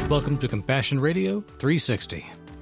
Welcome to Compassion Radio 360.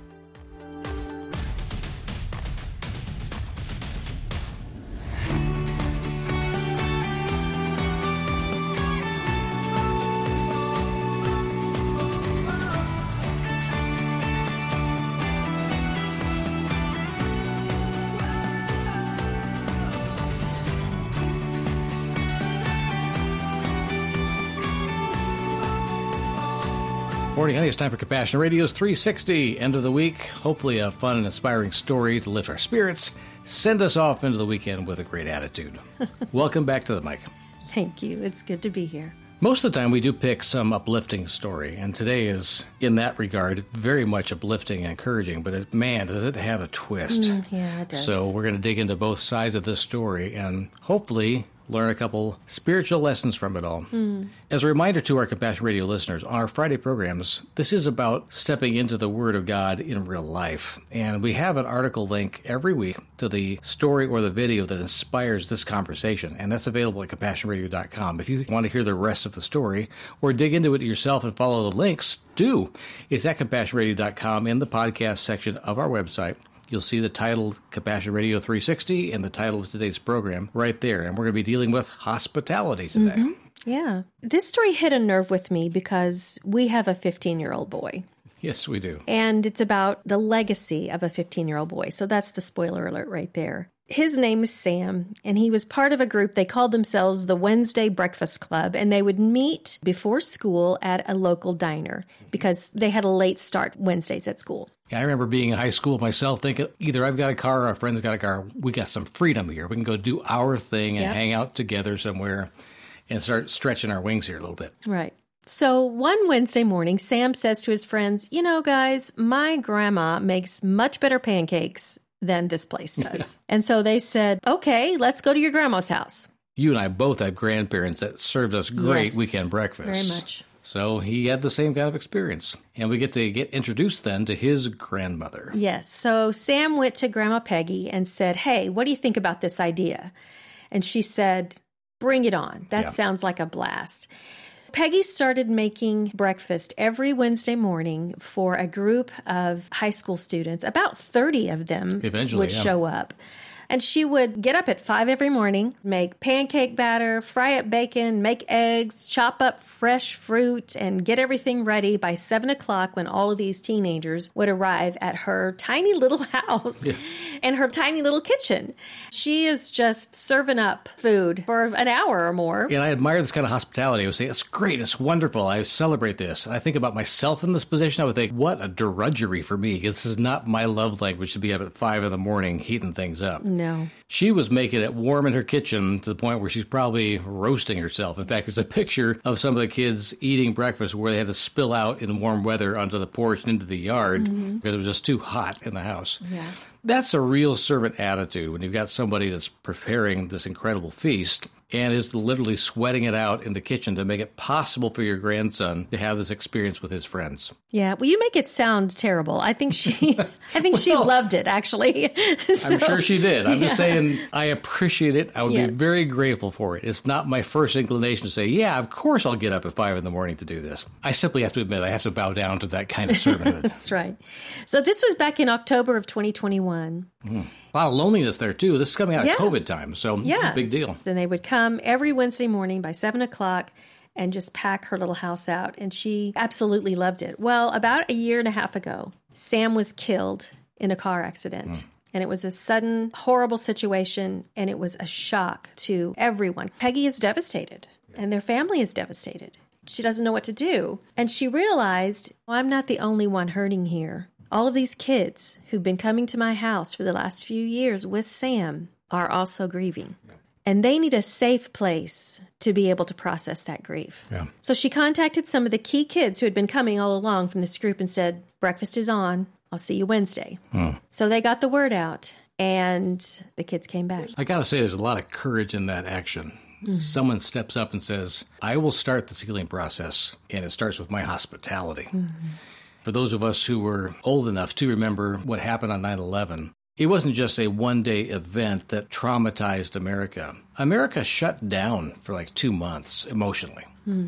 Morning, honey. It's time for Compassion Radio's 360, end of the week. Hopefully a fun and inspiring story to lift our spirits, send us off into the weekend with a great attitude. Welcome back to the mic. Thank you. It's good to be here. Most of the time we do pick some uplifting story, and today is, in that regard, very much uplifting and encouraging, but man, does it have a twist. Yeah, it does. So we're going to dig into both sides of this story and hopefully learn a couple spiritual lessons from it all. As a reminder to our Compassion Radio listeners, on our Friday programs, this is about stepping into the Word of God in real life. And we have an article link every week to the story or the video that inspires this conversation. And that's available at CompassionRadio.com. If you want to hear the rest of the story or dig into it yourself and follow the links, do. It's at CompassionRadio.com in the podcast section of our website. You'll see the title, Compassion Radio 360, and the title of today's program right there. And we're going to be dealing with hospitality today. Yeah. This story hit a nerve with me because we have a 15-year-old boy. Yes, we do. And it's about the legacy of a 15-year-old boy. So that's the spoiler alert right there. His name is Sam, and he was part of a group. They called themselves the Wednesday Breakfast Club, and they would meet before school at a local diner because they had a late start Wednesdays at school. Yeah, I remember being in high school myself thinking, either I've got a car or our friend's got a car. We got some freedom here. We can go do our thing and hang out together somewhere and start stretching our wings here a little bit. Right. So one Wednesday morning, Sam says to his friends, you know, guys, my grandma makes much better pancakes than this place does. And so they said, okay, let's go to your grandma's house. You and I both had grandparents that served us great weekend breakfasts. Very much. So he had the same kind of experience. And we get to get introduced then to his grandmother. Yes. So Sam went to Grandma Peggy and said, hey, what do you think about this idea? And she said, bring it on. That sounds like a blast. Peggy started making breakfast every Wednesday morning for a group of high school students. About 30 of them would show up. And she would get up at 5 every morning, make pancake batter, fry up bacon, make eggs, chop up fresh fruit, and get everything ready by 7 o'clock when all of these teenagers would arrive at her tiny little house and her tiny little kitchen. She is just serving up food for an hour or more. And I admire this kind of hospitality. I would say, it's great, it's wonderful, I celebrate this. And I think about myself in this position, I would think, what a drudgery for me. This is not my love language to be up at 5 in the morning heating things up. No. She was making it warm in her kitchen to the point where she's probably roasting herself. In fact, there's a picture of some of the kids eating breakfast where they had to spill out in warm weather onto the porch and into the yard because it was just too hot in the house. Yeah. That's a real servant attitude when you've got somebody that's preparing this incredible feast and is literally sweating it out in the kitchen to make it possible for your grandson to have this experience with his friends. Yeah, well, you make it sound terrible. I think she she loved it, actually. So, I'm sure she did. I'm just saying I appreciate it. I would be very grateful for it. It's not my first inclination to say, yeah, of course I'll get up at 5 in the morning to do this. I simply have to admit I have to bow down to that kind of servanthood. That's right. So this was back in October of 2021. A lot of loneliness there, too. This is coming out of COVID time, so this is a big deal. Then they would come every Wednesday morning by 7 o'clock and just pack her little house out, and she absolutely loved it. Well, about a year and a half ago, Sam was killed in a car accident. And it was a sudden, horrible situation, and it was a shock to everyone. Peggy is devastated, and their family is devastated. She doesn't know what to do. And she realized, well, I'm not the only one hurting here. All of these kids who've been coming to my house for the last few years with Sam are also grieving. And they need a safe place to be able to process that grief. Yeah. So she contacted some of the key kids who had been coming all along from this group and said, breakfast is on. I'll see you Wednesday. So they got the word out, and the kids came back. I got to say, there's a lot of courage in that action. Someone steps up and says, I will start this healing process, and it starts with my hospitality. For those of us who were old enough to remember what happened on 9/11, it wasn't just a one-day event that traumatized America. America shut down for like 2 months emotionally.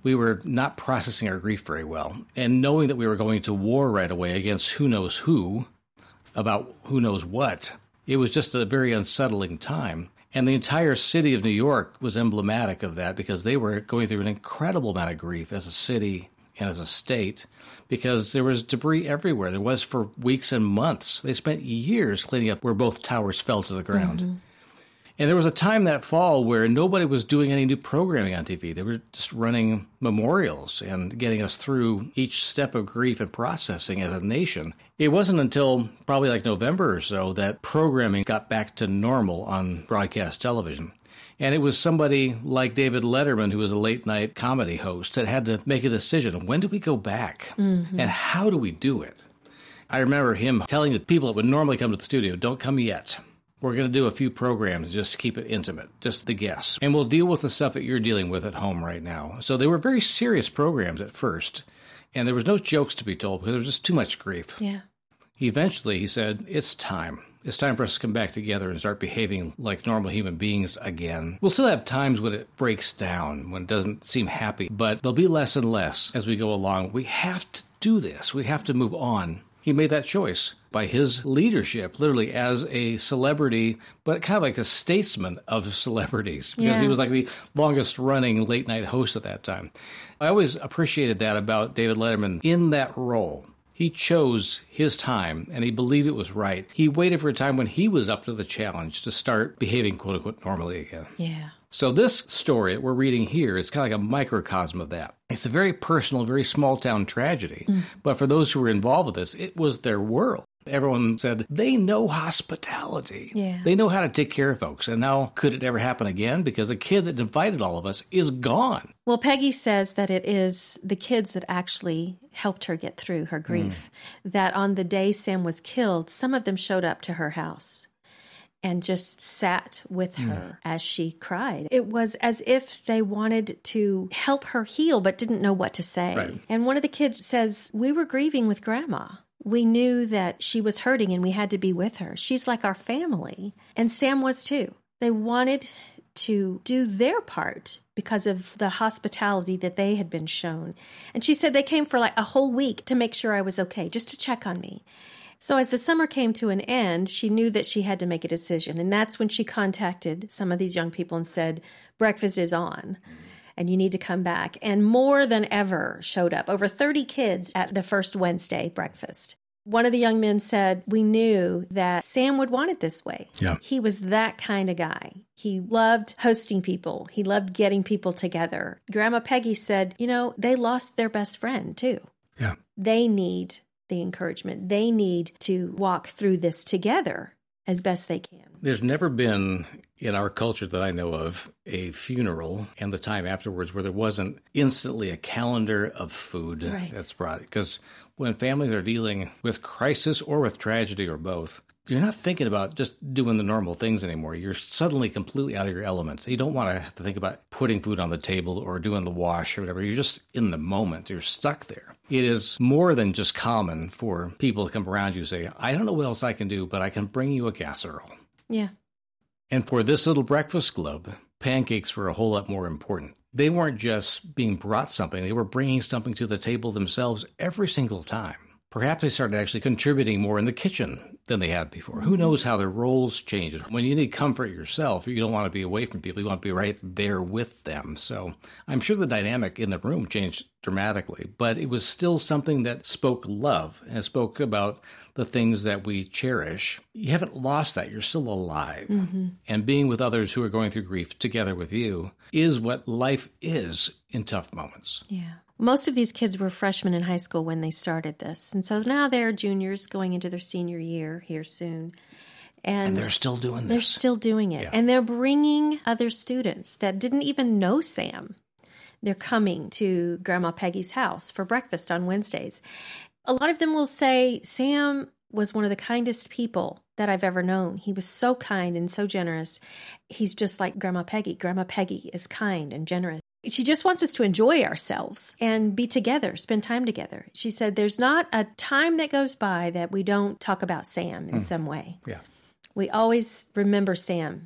we were not processing our grief very well. And knowing that we were going to war right away against who knows who, about who knows what, it was just a very unsettling time. And the entire city of New York was emblematic of that because they were going through an incredible amount of grief as a city and as a state because there was debris everywhere. There was for weeks and months. They spent years cleaning up where both towers fell to the ground. Mm-hmm. And there was a time that fall where nobody was doing any new programming on TV. They were just running memorials and getting us through each step of grief and processing as a nation. It wasn't until probably like November or so that programming got back to normal on broadcast television. And it was somebody like David Letterman, who was a late-night comedy host, that had to make a decision. When do we go back? Mm-hmm. And how do we do it? I remember him telling the people that would normally come to the studio, don't come yet. We're going to do a few programs just to keep it intimate, just the guests. And we'll deal with the stuff that you're dealing with at home right now. So they were very serious programs at first. And there was no jokes to be told because there was just too much grief. Yeah. Eventually, he said, it's time. It's time for us to come back together and start behaving like normal human beings again. We'll still have times when it breaks down, when it doesn't seem happy, but there'll be less and less as we go along. We have to do this. We have to move on. He made that choice by his leadership, literally as a celebrity, but kind of like a statesman of celebrities, because he was like the longest-running late-night host at that time. I always appreciated that about David Letterman in that role. He chose his time, and he believed it was right. He waited for a time when he was up to the challenge to start behaving, quote-unquote, normally again. Yeah. So this story that we're reading here is kind of like a microcosm of that. It's a very personal, very small-town tragedy. But for those who were involved with this, it was their world. Everyone said, they know hospitality. Yeah. They know how to take care of folks. And now, could it ever happen again? Because the kid that invited all of us is gone. Well, Peggy says that it is the kids that actually helped her get through her grief. That on the day Sam was killed, some of them showed up to her house and just sat with her as she cried. It was as if they wanted to help her heal, but didn't know what to say. Right. And one of the kids says, we were grieving with Grandma. We knew that she was hurting and we had to be with her. She's like our family. And Sam was too. They wanted to do their part because of the hospitality that they had been shown. And she said they came for like a whole week to make sure I was okay, just to check on me. So as the summer came to an end, she knew that she had to make a decision. And that's when she contacted some of these young people and said, breakfast is on and you need to come back. And more than ever showed up. Over 30 kids at the first Wednesday breakfast. One of the young men said, we knew that Sam would want it this way. Yeah. He was that kind of guy. He loved hosting people. He loved getting people together. Grandma Peggy said, they lost their best friend too. Yeah. They need the encouragement. They need to walk through this together as best they can. There's never been, in our culture that I know of, a funeral and the time afterwards where there wasn't instantly a calendar of food that's brought. Because when families are dealing with crisis or with tragedy or both, you're not thinking about just doing the normal things anymore. You're suddenly completely out of your elements. You don't want to have to think about putting food on the table or doing the wash or whatever. You're just in the moment. You're stuck there. It is more than just common for people to come around you and say, I don't know what else I can do, but I can bring you a casserole. Yeah. And for this little breakfast club, pancakes were a whole lot more important. They weren't just being brought something. They were bringing something to the table themselves every single time. Perhaps they started actually contributing more in the kitchen than they had before. Who knows how their roles changed. When you need comfort yourself, you don't want to be away from people. You want to be right there with them. So I'm sure the dynamic in the room changed dramatically, but it was still something that spoke love and spoke about the things that we cherish. You haven't lost that. You're still alive. And being with others who are going through grief together with you is what life is in tough moments. Yeah. Most of these kids were freshmen in high school when they started this. And so now they're juniors going into their senior year here soon. And they're still doing this. They're still doing it. Yeah. And they're bringing other students that didn't even know Sam. They're coming to Grandma Peggy's house for breakfast on Wednesdays. A lot of them will say, Sam was one of the kindest people that I've ever known. He was so kind and so generous. He's just like Grandma Peggy. Grandma Peggy is kind and generous. She just wants us to enjoy ourselves and be together, spend time together. She said there's not a time that goes by that we don't talk about Sam in some way. Yeah. We always remember Sam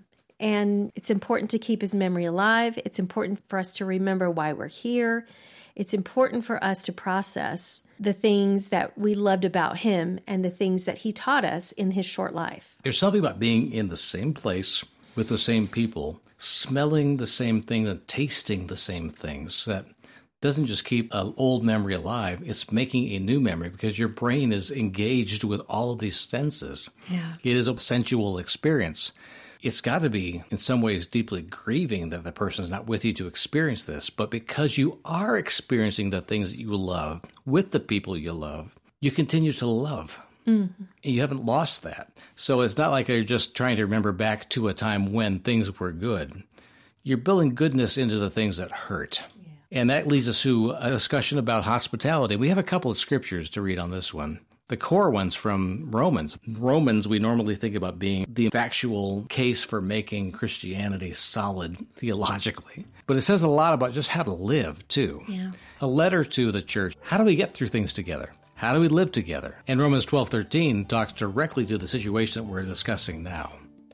And it's important to keep his memory alive. It's important for us to remember why we're here. It's important for us to process the things that we loved about him and the things that he taught us in his short life. There's something about being in the same place with the same people, smelling the same things and tasting the same things that doesn't just keep an old memory alive, it's making a new memory because your brain is engaged with all of these senses. Yeah. It is a sensual experience. It's got to be, in some ways, deeply grieving that the person is not with you to experience this. But because you are experiencing the things that you love with the people you love, you continue to love. Mm-hmm. And you haven't lost that. So it's not like you're just trying to remember back to a time when things were good. You're building goodness into the things that hurt. Yeah. And that leads us to a discussion about hospitality. We have a couple of scriptures to read on this one. The core one's from Romans. Romans, we normally think about being the factual case for making Christianity solid theologically. But it says a lot about just how to live, too. Yeah. A letter to the church. How do we get through things together? How do we live together? And Romans 12:13 talks directly to the situation that we're discussing now.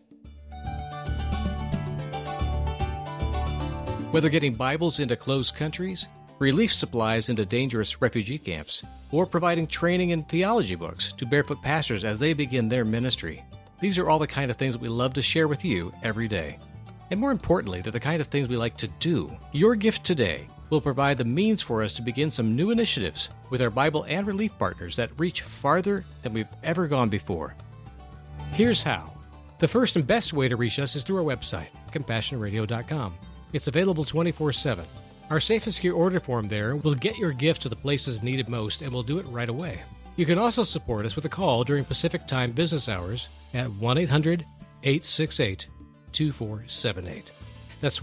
Whether getting Bibles into closed countries, relief supplies into dangerous refugee camps, or providing training in theology books to barefoot pastors as they begin their ministry. These are all the kind of things that we love to share with you every day. And more importantly, they're the kind of things we like to do. Your gift today will provide the means for us to begin some new initiatives with our Bible and relief partners that reach farther than we've ever gone before. Here's how. The first and best way to reach us is through our website, CompassionRadio.com. It's available 24/7. Our Safe and Secure order form there will get your gift to the places needed most, and we'll do it right away. You can also support us with a call during Pacific Time business hours at 1-800-868-2478. That's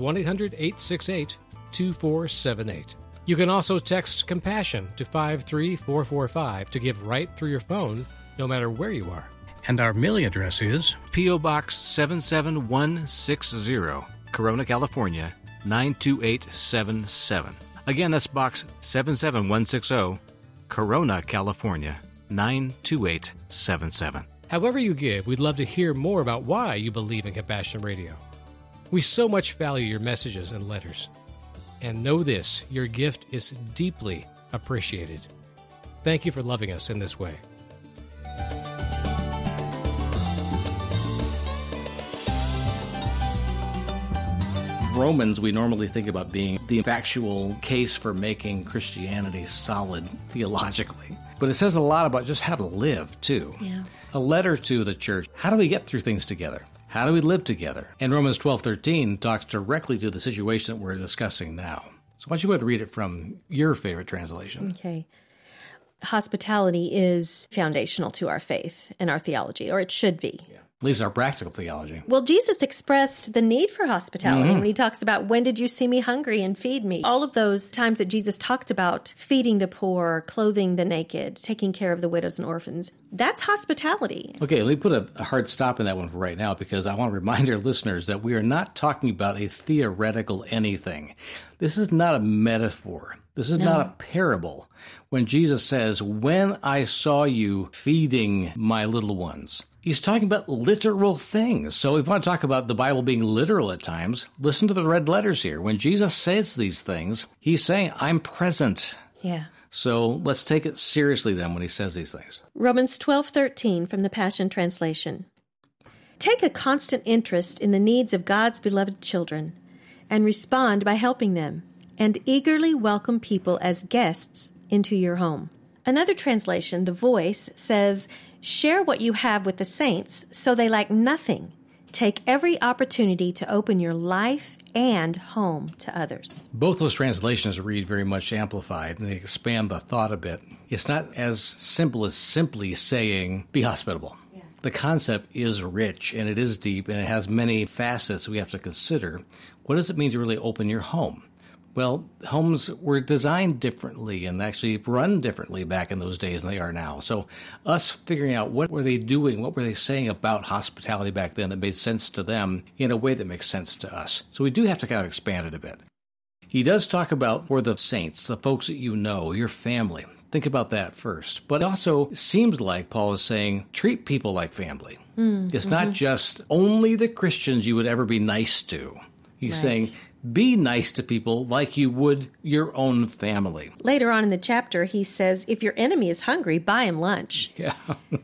1-800-868-2478. You can also text Compassion to 53445 to give right through your phone, no matter where you are. And our mailing address is P.O. Box 77160, Corona, California, 92877. Again, that's Box 77160, Corona, California, 92877. However you give, we'd love to hear more about why you believe in Compassion Radio. We so much value your messages and letters. And know this, your gift is deeply appreciated. Thank you for loving us in this way. Romans, we normally think about being the factual case for making Christianity solid theologically. But it says a lot about just how to live, too. Yeah. A letter to the church. How do we get through things together? How do we live together? And Romans 12:13 talks directly to the situation that we're discussing now. So why don't you go ahead and read it from your favorite translation? Okay. Hospitality is foundational to our faith and our theology, or it should be. Yeah. At least our practical theology. Well, Jesus expressed the need for hospitality when he talks about, when did you see me hungry and feed me? All of those times that Jesus talked about feeding the poor, clothing the naked, taking care of the widows and orphans, that's hospitality. Okay, let me put a hard stop in that one for right now, because I want to remind our listeners that we are not talking about a theoretical anything. This is not a metaphor. This is not a parable. When Jesus says, when I saw you feeding my little ones, he's talking about literal things. So if you want to talk about the Bible being literal at times, listen to the red letters here. When Jesus says these things, he's saying, I'm present. Yeah. So let's take it seriously then when he says these things. Romans 12:13 from the Passion Translation. Take a constant interest in the needs of God's beloved children and respond by helping them, and eagerly welcome people as guests into your home. Another translation, The Voice, says, share what you have with the saints so they lack nothing. Take every opportunity to open your life and home to others. Both those translations read very much amplified, and they expand the thought a bit. It's not as simple as simply saying, be hospitable. Yeah. The concept is rich, and it is deep, and it has many facets we have to consider. What does it mean to really open your home? Well, homes were designed differently and actually run differently back in those days than they are now. So us figuring out what were they doing, what were they saying about hospitality back then that made sense to them in a way that makes sense to us. So we do have to kind of expand it a bit. He does talk about for the saints, the folks that you know, your family. Think about that first. But it also seems like Paul is saying, treat people like family. It's not just only the Christians you would ever be nice to. He's saying, be nice to people like you would your own family. Later on in the chapter, he says, if your enemy is hungry, buy him lunch. Yeah.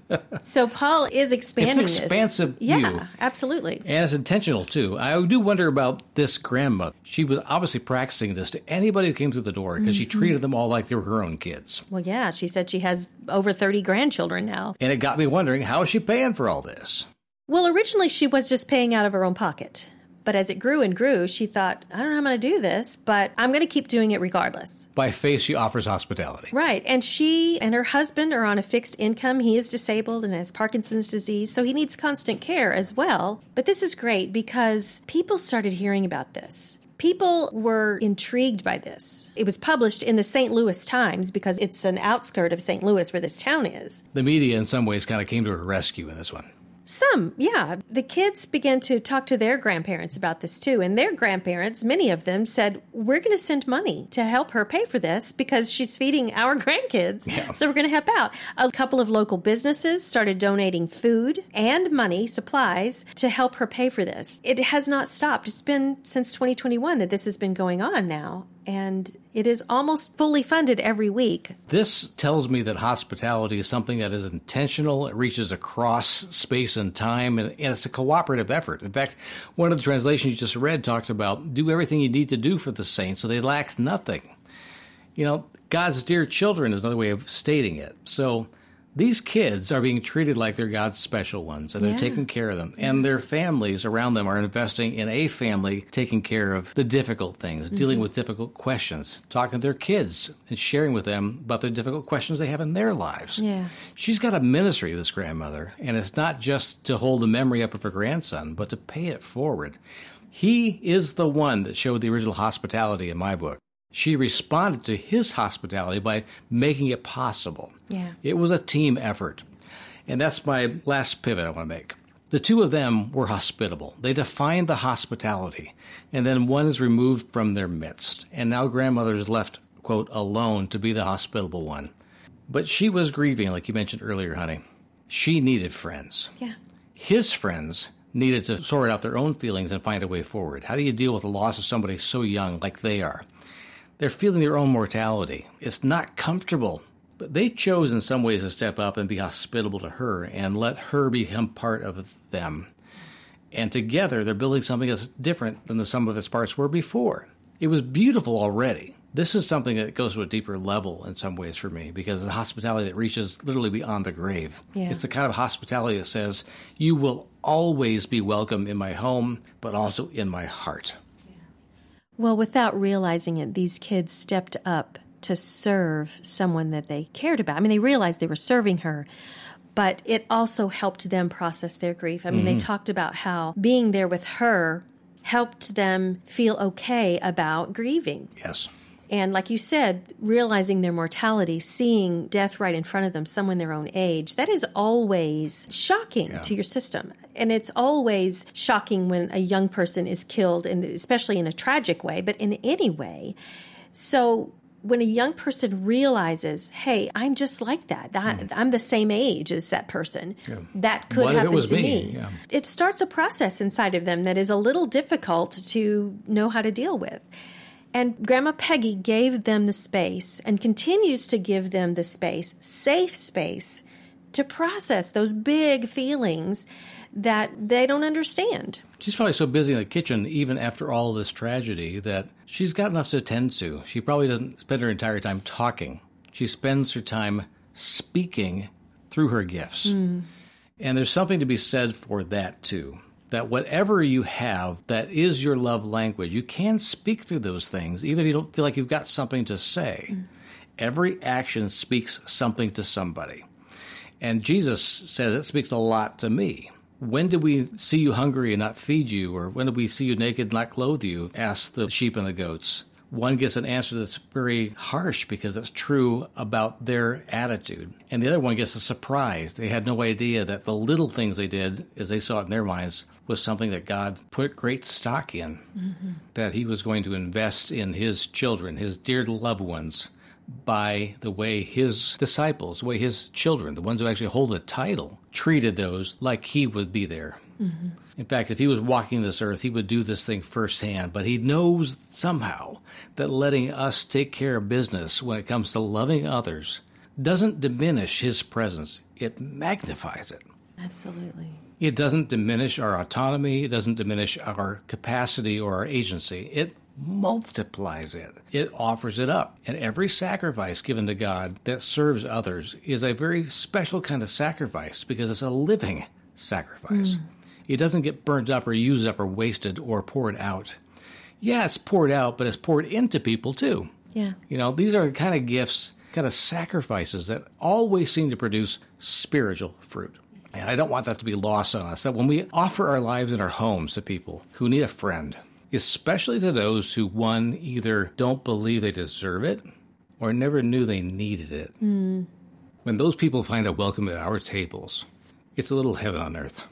So Paul is expanding this. It's an expansive view. Yeah, absolutely. And it's intentional, too. I do wonder about this grandmother. She was obviously practicing this to anybody who came through the door because she treated them all like they were her own kids. Well, yeah, she said she has over 30 grandchildren now. And it got me wondering, how is she paying for all this? Well, originally she was just paying out of her own pocket. But as it grew and grew, she thought, I don't know how I'm going to do this, but I'm going to keep doing it regardless. By faith, she offers hospitality. Right. And she and her husband are on a fixed income. He is disabled and has Parkinson's disease, so he needs constant care as well. But this is great because people started hearing about this. People were intrigued by this. It was published in the St. Louis Times because it's an outskirt of St. Louis where this town is. The media, in some ways, kind of came to her rescue in this one. Some, yeah. The kids began to talk to their grandparents about this too. And their grandparents, many of them, said, we're going to send money to help her pay for this because she's feeding our grandkids. Yeah. So we're going to help out. A couple of local businesses started donating food and money, supplies, to help her pay for this. It has not stopped. It's been since 2021 that this has been going on now. And it is almost fully funded every week. This tells me that hospitality is something that is intentional. It reaches across space and time, and it's a cooperative effort. In fact, one of the translations you just read talks about do everything you need to do for the saints so they lack nothing. You know, God's dear children is another way of stating it. So these kids are being treated like they're God's special ones, and they're taking care of them. And their families around them are investing in a family taking care of the difficult things, dealing with difficult questions, talking to their kids and sharing with them about the difficult questions they have in their lives. Yeah. She's got a ministry, this grandmother, and it's not just to hold the memory up of her grandson, but to pay it forward. He is the one that showed the original hospitality in my book. She responded to his hospitality by making it possible. Yeah. It was a team effort. And that's my last pivot I want to make. The two of them were hospitable. They defined the hospitality. And then one is removed from their midst. And now grandmother is left, quote, alone to be the hospitable one. But she was grieving, like you mentioned earlier, honey. She needed friends. Yeah. His friends needed to sort out their own feelings and find a way forward. How do you deal with the loss of somebody so young like they are? They're feeling their own mortality. It's not comfortable. But they chose in some ways to step up and be hospitable to her and let her become part of them. And together, they're building something that's different than the sum of its parts were before. It was beautiful already. This is something that goes to a deeper level in some ways for me because it's hospitality that reaches literally beyond the grave. Yeah. It's the kind of hospitality that says, you will always be welcome in my home, but also in my heart. Well, without realizing it, these kids stepped up to serve someone that they cared about. I mean, they realized they were serving her, but it also helped them process their grief. I mean, they talked about how being there with her helped them feel okay about grieving. Yes. And like you said, realizing their mortality, seeing death right in front of them, someone their own age, that is always shocking to your system. And it's always shocking when a young person is killed, and especially in a tragic way, but in any way. So when a young person realizes, hey, I'm just like that. I'm the same age as that person. Yeah. That could happen to me. Yeah. It starts a process inside of them that is a little difficult to know how to deal with. And Grandma Peggy gave them the space and continues to give them the space, safe space, to process those big feelings that they don't understand. She's probably so busy in the kitchen, even after all this tragedy, that she's got enough to attend to. She probably doesn't spend her entire time talking. She spends her time speaking through her gifts. And there's something to be said for that, too. That whatever you have that is your love language, you can speak through those things, even if you don't feel like you've got something to say. Every action speaks something to somebody. And Jesus says it speaks a lot to me. When did we see you hungry and not feed you? Or when did we see you naked and not clothe you? Asked the sheep and the goats. one gets an answer that's very harsh because it's true about their attitude. And the other one gets a surprise. They had no idea that the little things they did, as they saw it in their minds, was something that God put great stock in, that he was going to invest in his children, his dear loved ones, by the way his disciples, the way his children, the ones who actually hold the title, treated those like he would be there. In fact, if he was walking this earth, he would do this thing firsthand. But he knows somehow that letting us take care of business when it comes to loving others doesn't diminish his presence. It magnifies it. Absolutely. It doesn't diminish our autonomy. It doesn't diminish our capacity or our agency. It multiplies it. It offers it up. And every sacrifice given to God that serves others is a very special kind of sacrifice because it's a living sacrifice. It doesn't get burnt up or used up or wasted or poured out. Yeah, it's poured out, but it's poured into people too. Yeah. You know, these are the kind of gifts, kind of sacrifices that always seem to produce spiritual fruit. And I don't want that to be lost on us, that when we offer our lives and our homes to people who need a friend, especially to those who, one, either don't believe they deserve it or never knew they needed it, when those people find a welcome at our tables, it's a little heaven on earth.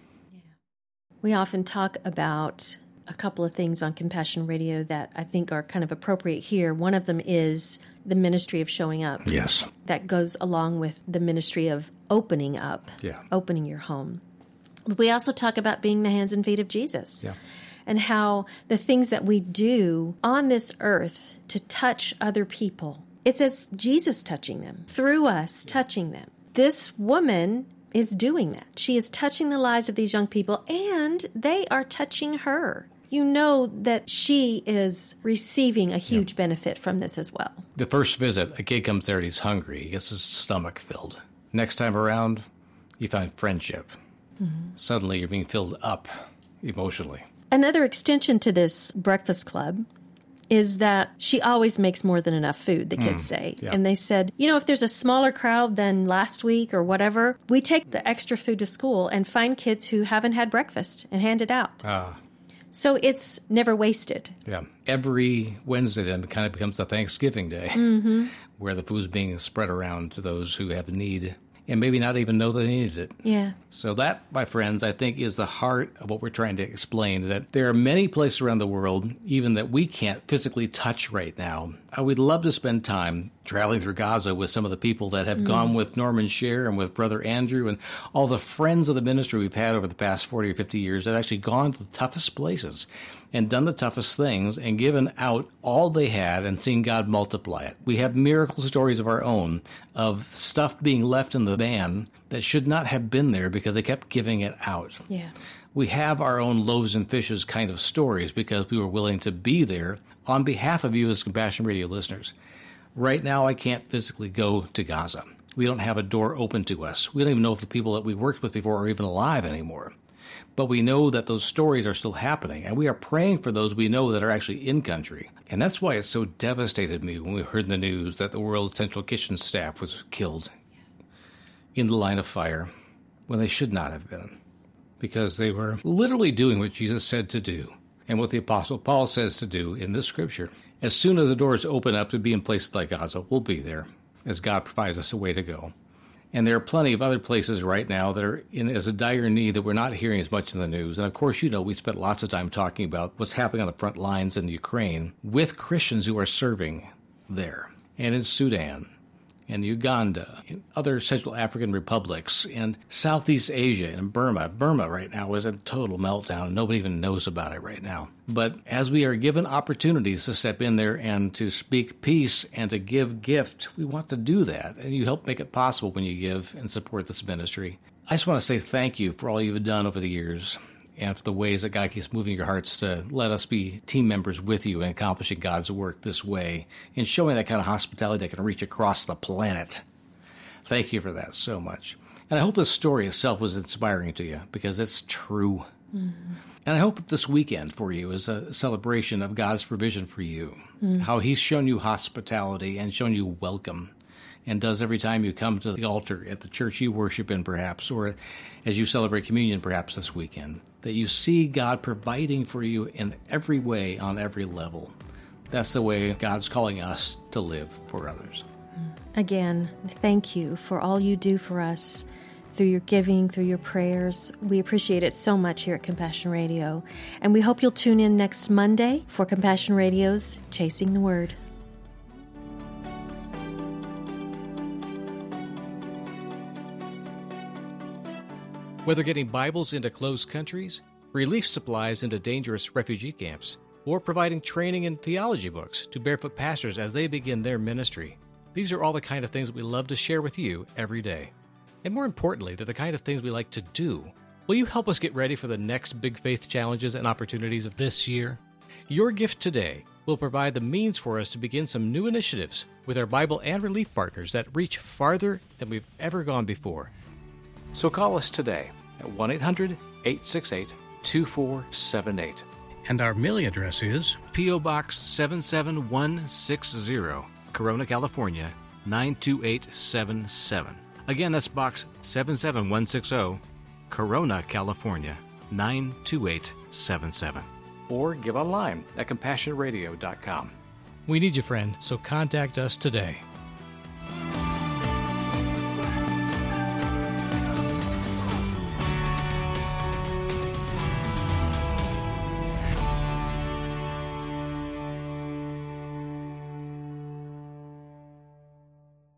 We often talk about a couple of things on Compassion Radio that I think are kind of appropriate here. One of them is the ministry of showing up. Yes. That goes along with the ministry of opening up, opening your home. But we also talk about being the hands and feet of Jesus. Yeah. And how the things that we do on this earth to touch other people, it's as Jesus touching them, through us touching them. This woman is doing that. She is touching the lives of these young people, and they are touching her. You know that she is receiving a huge benefit from this as well. The first visit, a kid comes there and he's hungry. He gets his stomach filled. Next time around, you find friendship. Suddenly you're being filled up emotionally. Another extension to this breakfast club is that she always makes more than enough food, the kids say. Yeah. And they said, you know, if there's a smaller crowd than last week or whatever, we take the extra food to school and find kids who haven't had breakfast and hand it out. So it's never wasted. Yeah. Every Wednesday then kind of becomes a Thanksgiving day where the food's being spread around to those who have need and maybe not even know they needed it. Yeah. So that, my friends, I think is the heart of what we're trying to explain, that there are many places around the world, even that we can't physically touch right now. I would love to spend time traveling through Gaza with some of the people that have gone with Norman Scher and with Brother Andrew and all the friends of the ministry we've had over the past 40 or 50 years that actually gone to the toughest places and done the toughest things and given out all they had and seen God multiply it. We have miracle stories of our own of stuff being left in the van that should not have been there because they kept giving it out. Yeah. We have our own loaves and fishes kind of stories because we were willing to be there on behalf of you as Compassion Radio listeners. Right now, I can't physically go to Gaza. We don't have a door open to us. We don't even know if the people that we worked with before are even alive anymore. But we know that those stories are still happening, and we are praying for those we know that are actually in country. And that's why it so devastated me when we heard in the news that the World Central Kitchen staff was killed in the line of fire when they should not have been, because they were literally doing what Jesus said to do and what the Apostle Paul says to do in this scripture. As soon as the doors open up to be in places like Gaza, we'll be there as God provides us a way to go. And there are plenty of other places right now that are in as a dire need that we're not hearing as much in the news. And of course, you know, we spent lots of time talking about what's happening on the front lines in Ukraine with Christians who are serving there and in Sudan and Uganda, and other Central African republics, and Southeast Asia, and Burma. Burma right now is a total meltdown, and nobody even knows about it right now. But as we are given opportunities to step in there and to speak peace and to give gift, we want to do that. And you help make it possible when you give and support this ministry. I just want to say thank you for all you've done over the years and for the ways that God keeps moving your hearts to let us be team members with you in accomplishing God's work this way and showing that kind of hospitality that can reach across the planet. Thank you for that so much. And I hope the story itself was inspiring to you because it's true. And I hope that this weekend for you is a celebration of God's provision for you, how he's shown you hospitality and shown you welcome, and does every time you come to the altar at the church you worship in, perhaps, or as you celebrate communion, perhaps this weekend, that you see God providing for you in every way, on every level. That's the way God's calling us to live for others. Again, thank you for all you do for us through your giving, through your prayers. We appreciate it so much here at Compassion Radio. And we hope you'll tune in next Monday for Compassion Radio's Chasing the Word. Whether getting Bibles into closed countries, relief supplies into dangerous refugee camps, or providing training in theology books to barefoot pastors as they begin their ministry, these are all the kind of things that we love to share with you every day. And more importantly, they're the kind of things we like to do. Will you help us get ready for the next big faith challenges and opportunities of this year? Your gift today will provide the means for us to begin some new initiatives with our Bible and relief partners that reach farther than we've ever gone before. So call us today at 1-800-868-2478. And our mailing address is P.O. Box 77160, Corona, California, 92877. Again, that's Box 77160, Corona, California, 92877. Or give online at CompassionRadio.com. We need you, friend, so contact us today.